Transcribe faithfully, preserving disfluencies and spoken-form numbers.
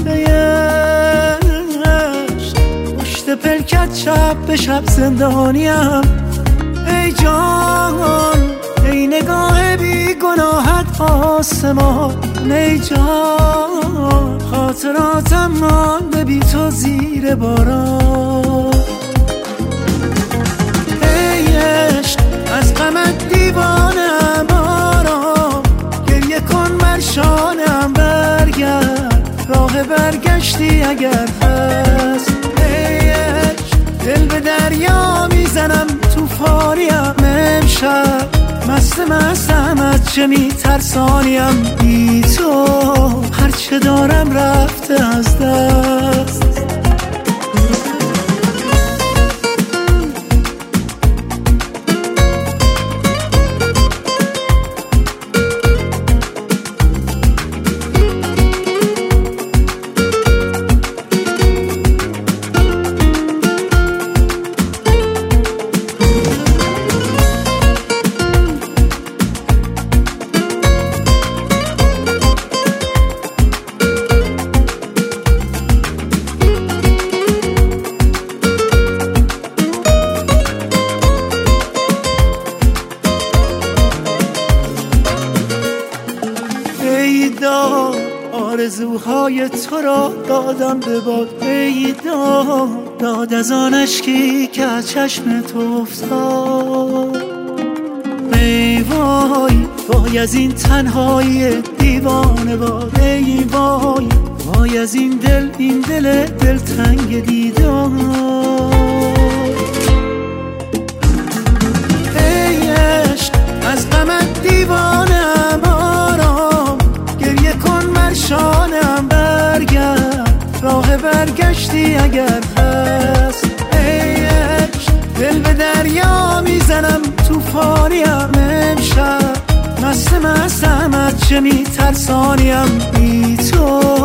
عشق، پشت پلکت شب به شب زندانیم. ای جان ای نگاه بی گناهت آسمان، ای جان خاطراتم مانده بی تو زیر باران. ای عشق از غمت دیوانم، آرام گریه کن بر شانم، برگرد راه برگشتی اگر هست. ای عشق دل به دریا میزنم توفانیم، امشب مست مستم از چه میترسانیم. بی تو هرچه دارم رفته از دست. آرزوهای تو را دادم به باد، ای داد داد از آن اشکی که از چشم تو افتاد. ای وای وای از این تنهایی دیوانه باد، ای وای وای از این دل این دل دلتنگ دیدار. ای عشق از غمت دیوانم، آرام گریه کن بر شانم، برگرد راه برگشتی اگر هست. ای عشق دل به دریا میزنم توفانیم، امشب مست مستم از چه میترسانیم. بی تو